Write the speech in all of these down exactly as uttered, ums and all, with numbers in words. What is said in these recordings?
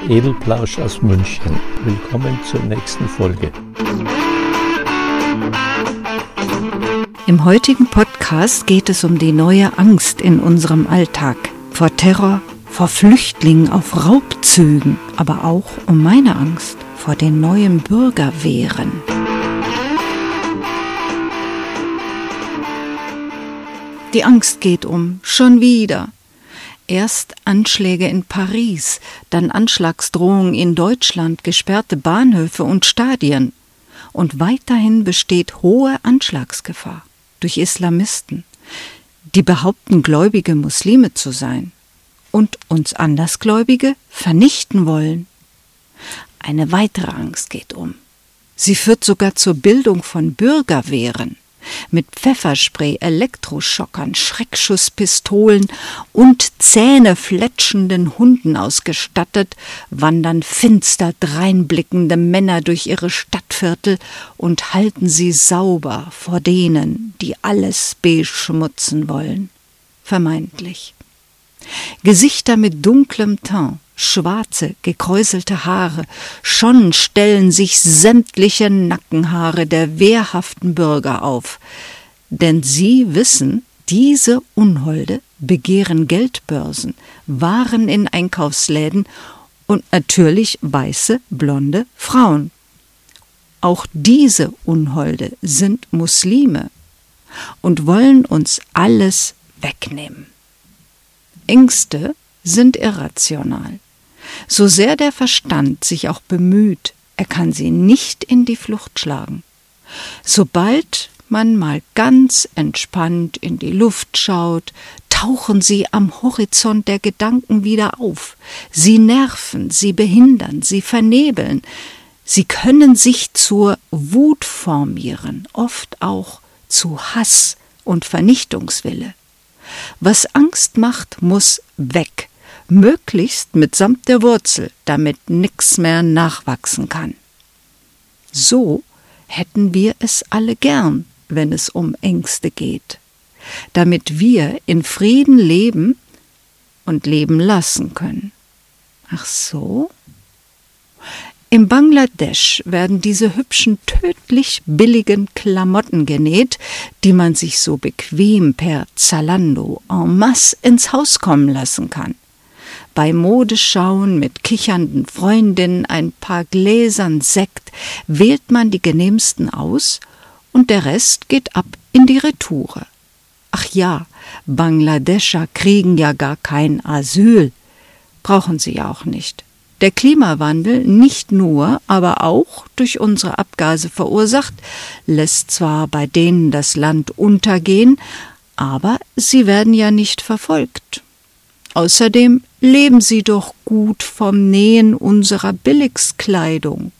Edelplausch aus München. Willkommen zur nächsten Folge. Im heutigen Podcast geht es um die neue Angst in unserem Alltag. Vor Terror, vor Flüchtlingen auf Raubzügen, aber auch um meine Angst vor den neuen Bürgerwehren. Die Angst geht um, schon wieder. Erst Anschläge in Paris, dann Anschlagsdrohungen in Deutschland, gesperrte Bahnhöfe und Stadien. Und weiterhin besteht hohe Anschlagsgefahr durch Islamisten, die behaupten, gläubige Muslime zu sein und uns Andersgläubige vernichten wollen. Eine weitere Angst geht um. Sie führt sogar zur Bildung von Bürgerwehren. Mit Pfefferspray, Elektroschockern, Schreckschusspistolen und zähnefletschenden Hunden ausgestattet, wandern finster dreinblickende Männer durch ihre Stadtviertel und halten sie sauber vor denen, die alles beschmutzen wollen. Vermeintlich. Gesichter mit dunklem Teint, schwarze, gekräuselte Haare, schon stellen sich sämtliche Nackenhaare der wehrhaften Bürger auf. Denn sie wissen, diese Unholde begehren Geldbörsen, Waren in Einkaufsläden und natürlich weiße, blonde Frauen. Auch diese Unholde sind Muslime und wollen uns alles wegnehmen. Ängste sind irrational. So sehr der Verstand sich auch bemüht, er kann sie nicht in die Flucht schlagen. Sobald man mal ganz entspannt in die Luft schaut, tauchen sie am Horizont der Gedanken wieder auf. Sie nerven, sie behindern, sie vernebeln. Sie können sich zur Wut formieren, oft auch zu Hass und Vernichtungswille. Was Angst macht, muss weg, möglichst mitsamt der Wurzel, damit nix mehr nachwachsen kann. So hätten wir es alle gern, wenn es um Ängste geht, damit wir in Frieden leben und leben lassen können. Ach so? Im Bangladesch werden diese hübschen, tödlich billigen Klamotten genäht, die man sich so bequem per Zalando en masse ins Haus kommen lassen kann. Bei Modeschauen mit kichernden Freundinnen, ein paar Gläsern Sekt, wählt man die genehmsten aus und der Rest geht ab in die Retoure. Ach ja, Bangladescher kriegen ja gar kein Asyl. Brauchen sie ja auch nicht. Der Klimawandel, nicht nur, aber auch durch unsere Abgase verursacht, lässt zwar bei denen das Land untergehen, aber sie werden ja nicht verfolgt. Außerdem leben sie doch gut vom Nähen unserer Billigskleidung.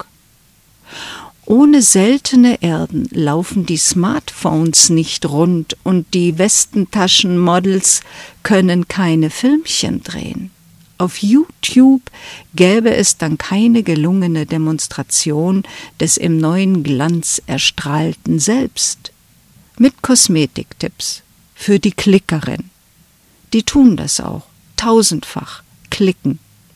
Ohne seltene Erden laufen die Smartphones nicht rund und die Westentaschenmodels können keine Filmchen drehen. Auf YouTube gäbe es dann keine gelungene Demonstration des im neuen Glanz erstrahlten Selbst. Mit Kosmetiktipps für die Klickerin. Die tun das auch, tausendfach, klicken.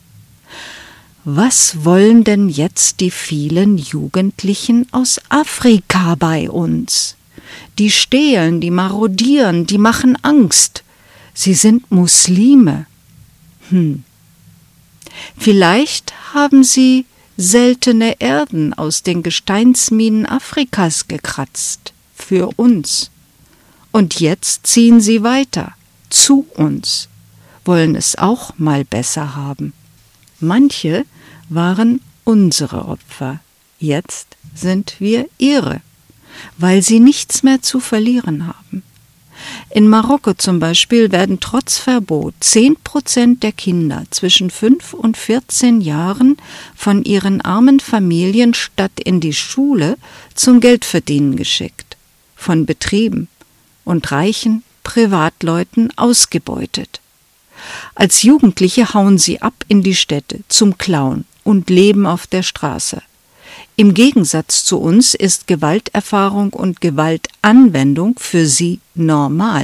Was wollen denn jetzt die vielen Jugendlichen aus Afrika bei uns? Die stehlen, die marodieren, die machen Angst. Sie sind Muslime. Hm. Vielleicht haben sie seltene Erden aus den Gesteinsminen Afrikas gekratzt, für uns. Und jetzt ziehen sie weiter, zu uns, wollen es auch mal besser haben. Manche waren unsere Opfer, jetzt sind wir ihre, weil sie nichts mehr zu verlieren haben. In Marokko zum Beispiel werden trotz Verbot zehn Prozent der Kinder zwischen fünf und vierzehn Jahren von ihren armen Familien statt in die Schule zum Geldverdienen geschickt, von Betrieben und reichen Privatleuten ausgebeutet. Als Jugendliche hauen sie ab in die Städte zum Klauen und leben auf der Straße. Im Gegensatz zu uns ist Gewalterfahrung und Gewaltanwendung für sie normal.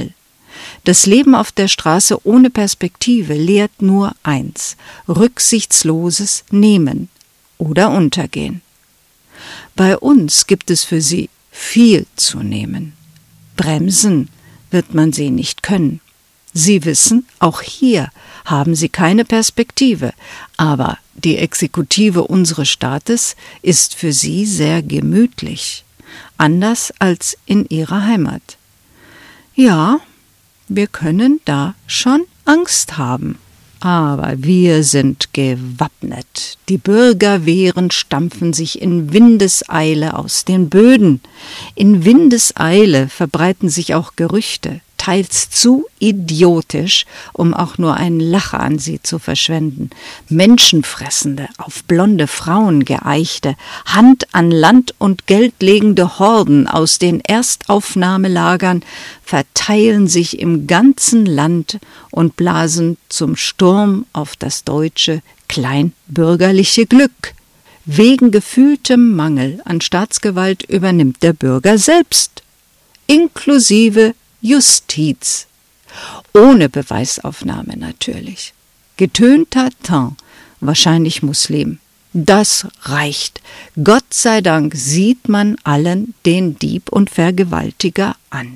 Das Leben auf der Straße ohne Perspektive lehrt nur eins: rücksichtsloses Nehmen oder Untergehen. Bei uns gibt es für sie viel zu nehmen. Bremsen wird man sie nicht können. Sie wissen, auch hier haben sie keine Perspektive, aber die Exekutive unseres Staates ist für sie sehr gemütlich, anders als in ihrer Heimat. Ja, wir können da schon Angst haben. Aber wir sind gewappnet. Die Bürgerwehren stampfen sich in Windeseile aus den Böden. In Windeseile verbreiten sich auch Gerüchte, teils zu idiotisch, um auch nur einen Lacher an sie zu verschwenden. Menschenfressende, auf blonde Frauen geeichte, Hand an Land und Geld legende Horden aus den Erstaufnahmelagern verteilen sich im ganzen Land und blasen zum Sturm auf das deutsche kleinbürgerliche Glück. Wegen gefühltem Mangel an Staatsgewalt übernimmt der Bürger selbst, inklusive Justiz. Ohne Beweisaufnahme natürlich. Getönter Teint, wahrscheinlich Muslim. Das reicht. Gott sei Dank sieht man allen den Dieb und Vergewaltiger an.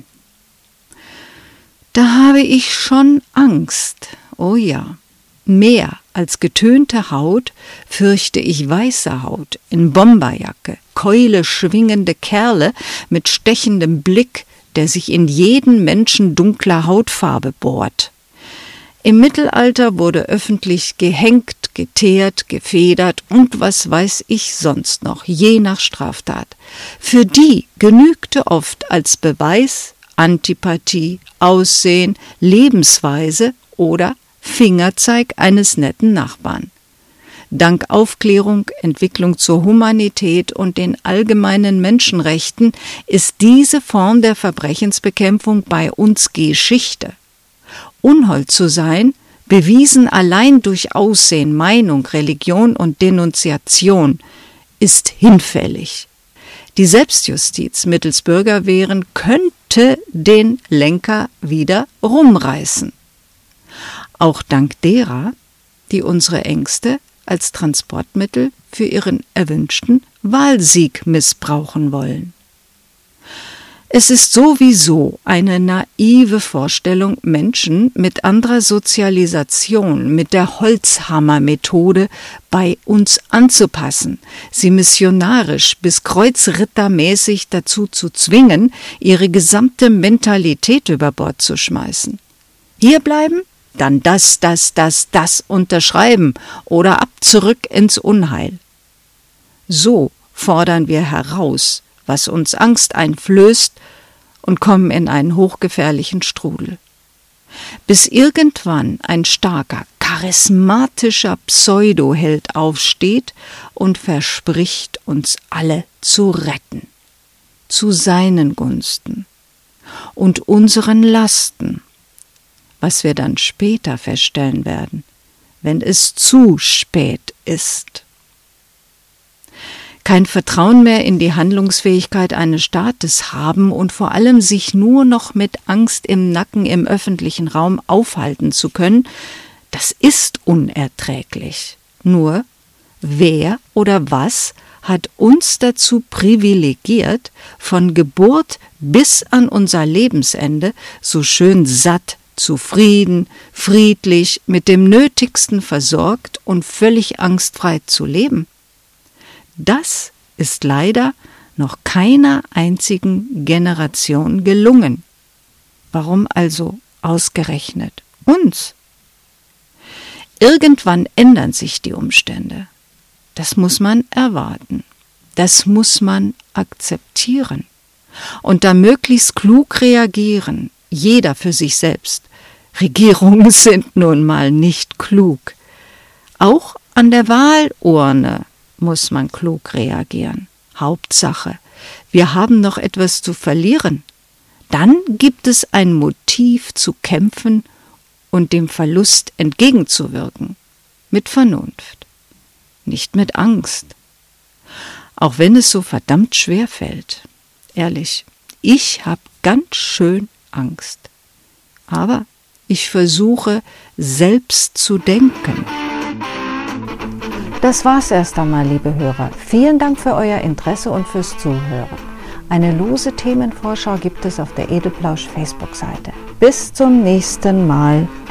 Da habe ich schon Angst. Oh ja. Mehr als getönte Haut fürchte ich weiße Haut in Bomberjacke, Keule schwingende Kerle mit stechendem Blick, der sich in jeden Menschen dunkler Hautfarbe bohrt. Im Mittelalter wurde öffentlich gehängt, geteert, gefedert und was weiß ich sonst noch, je nach Straftat. Für die genügte oft als Beweis Antipathie, Aussehen, Lebensweise oder Fingerzeig eines netten Nachbarn. Dank Aufklärung, Entwicklung zur Humanität und den allgemeinen Menschenrechten ist diese Form der Verbrechensbekämpfung bei uns Geschichte. Unhold zu sein, bewiesen allein durch Aussehen, Meinung, Religion und Denunziation, ist hinfällig. Die Selbstjustiz mittels Bürgerwehren könnte den Lenker wieder rumreißen. Auch dank derer, die unsere Ängste als Transportmittel für ihren erwünschten Wahlsieg missbrauchen wollen. Es ist sowieso eine naive Vorstellung, Menschen mit anderer Sozialisation, mit der Holzhammer-Methode bei uns anzupassen, sie missionarisch bis kreuzrittermäßig dazu zu zwingen, ihre gesamte Mentalität über Bord zu schmeißen. Hier bleiben? Dann das, das, das, das unterschreiben oder ab zurück ins Unheil. So fordern wir heraus, was uns Angst einflößt, und kommen in einen hochgefährlichen Strudel. Bis irgendwann ein starker, charismatischer Pseudoheld aufsteht und verspricht, uns alle zu retten, zu seinen Gunsten und unseren Lasten, was wir dann später feststellen werden, wenn es zu spät ist. Kein Vertrauen mehr in die Handlungsfähigkeit eines Staates haben und vor allem sich nur noch mit Angst im Nacken im öffentlichen Raum aufhalten zu können, das ist unerträglich. Nur, wer oder was hat uns dazu privilegiert, von Geburt bis an unser Lebensende so schön satt, zufrieden, friedlich, mit dem Nötigsten versorgt und völlig angstfrei zu leben? Das ist leider noch keiner einzigen Generation gelungen. Warum also ausgerechnet uns? Irgendwann ändern sich die Umstände. Das muss man erwarten. Das muss man akzeptieren. Und da möglichst klug reagieren, jeder für sich selbst. Regierungen sind nun mal nicht klug. Auch an der Wahlurne muss man klug reagieren. Hauptsache, wir haben noch etwas zu verlieren. Dann gibt es ein Motiv zu kämpfen und dem Verlust entgegenzuwirken. Mit Vernunft, nicht mit Angst. Auch wenn es so verdammt schwer fällt. Ehrlich, ich habe ganz schön Angst. Aber ich versuche, selbst zu denken. Das war's erst einmal, liebe Hörer. Vielen Dank für euer Interesse und fürs Zuhören. Eine lose Themenvorschau gibt es auf der Edelplausch Facebook-Seite. Bis zum nächsten Mal.